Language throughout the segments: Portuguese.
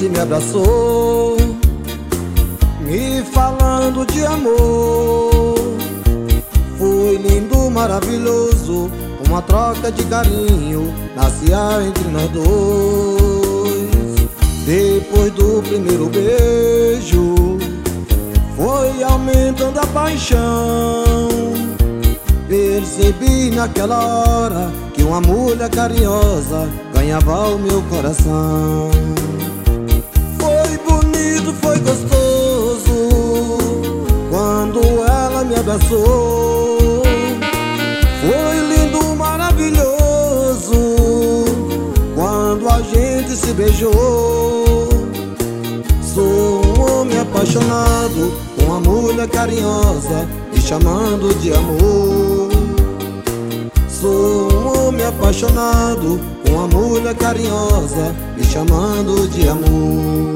você me abraçou, me falando de amor. Foi lindo, maravilhoso, uma troca de carinho nascia entre nós dois. Depois do primeiro beijo, foi aumentando a paixão. Percebi naquela hora que uma mulher carinhosa ganhava o meu coração. Foi bonito, foi gostoso quando ela me abraçou. Foi lindo, maravilhoso quando a gente se beijou. Sou um homem apaixonado com uma mulher carinhosa me chamando de amor. Sou um homem apaixonado com uma mulher carinhosa me chamando de amor.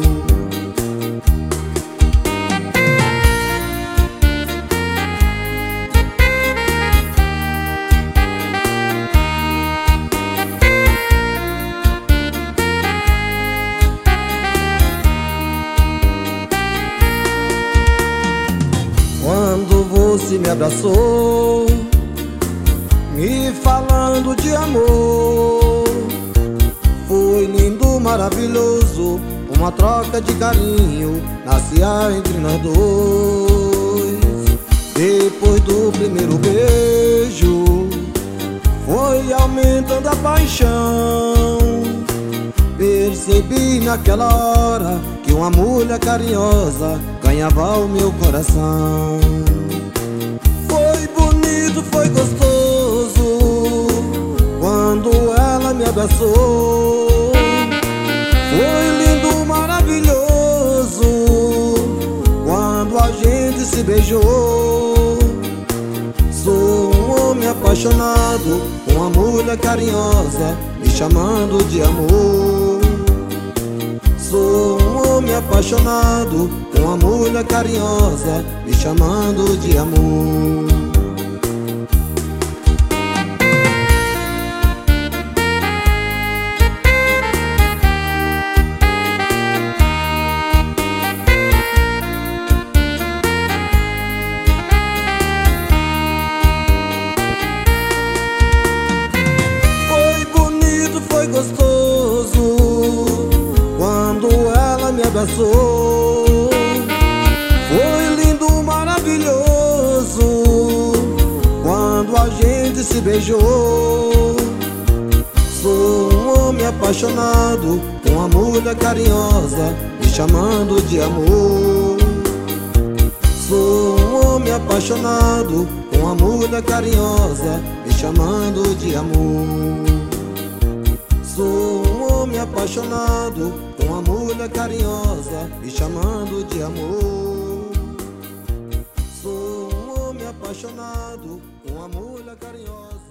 Quando você me abraçou, me falando de amor, foi lindo, maravilhoso, uma troca de carinho nascia entre nós dois. Depois do primeiro beijo, foi aumentando a paixão. Percebi naquela hora que uma mulher carinhosa ganhava o meu coração. Foi bonito, foi gostoso quando ela me abraçou. Foi lindo, maravilhoso quando a gente se beijou. Sou um homem apaixonado com uma mulher carinhosa me chamando de amor. Sou um homem apaixonado com uma mulher carinhosa me chamando de amor. Foi bonito, foi gostoso quando ela me abraçou. Foi lindo, maravilhoso quando a gente se beijou. Sou um homem apaixonado com uma mulher carinhosa me chamando de amor. Sou um homem apaixonado com uma mulher carinhosa me chamando de amor. Sou um homem apaixonado com uma mulher carinhosa me chamando de amor. Sou um homem apaixonado com uma mulher carinhosa.